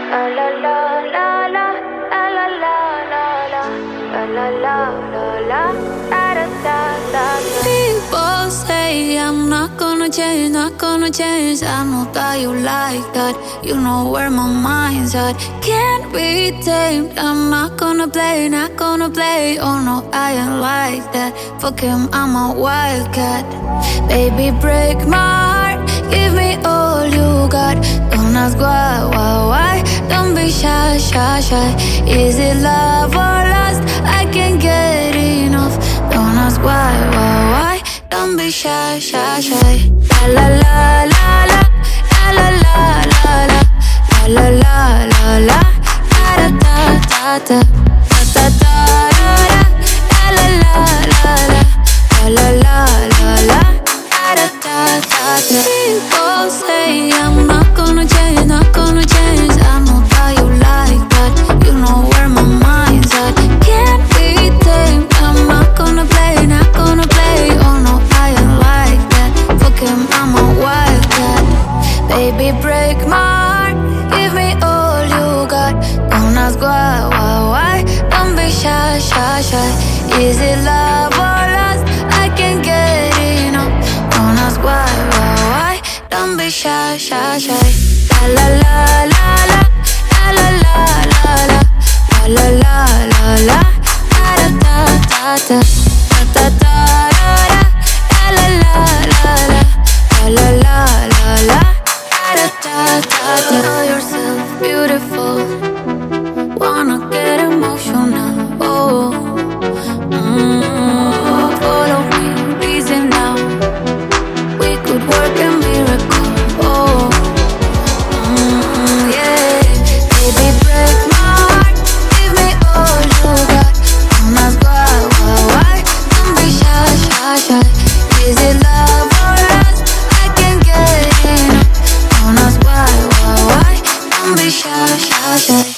La la la la la la la la la la la la la la da da da da. People say I'm not gonna change, not gonna change. I know that you like that. You know where my mind's at. Can't be tamed. I'm not gonna play, not gonna play. Oh no, I ain't like that. Fuck him, I'm a wildcat. Baby, break my heart. Give me all you got. Don't ask why. Don't be shy, shy, shy. Is it love or lust? I can't get enough. Don't ask why. Don't be shy, shy, shy. La la la la la la la la la la la la la la da da da da da da da la la la la la la la la da da da da. People say I'm not gonna change, not gonna change. I know that you like that. You know where my mind's at. Can't be tamed. I'm not gonna play, not gonna play. Oh no, I ain't like that. Fuck him, I'm a wildcat. Baby, break my heart. Give me all you got. Don't ask why. Don't be shy, shy, shy. Is it love or lust? I can't get enough. Don't ask why. Don't be shy, shy, shy. La la la la la la la la la la la la la la da da da da da da da la la la la la la la la da da da. Know yourself beautiful. Wanna get emotional. Oh, follow me, reason now. We could work a miracle. Oh, yeah. Baby, break my heart. Give me all you got. Don't ask why. Don't be shy, shy, shy. Is it love or lust? I can't get enough. Don't ask why. Don't be shy, shy, shy.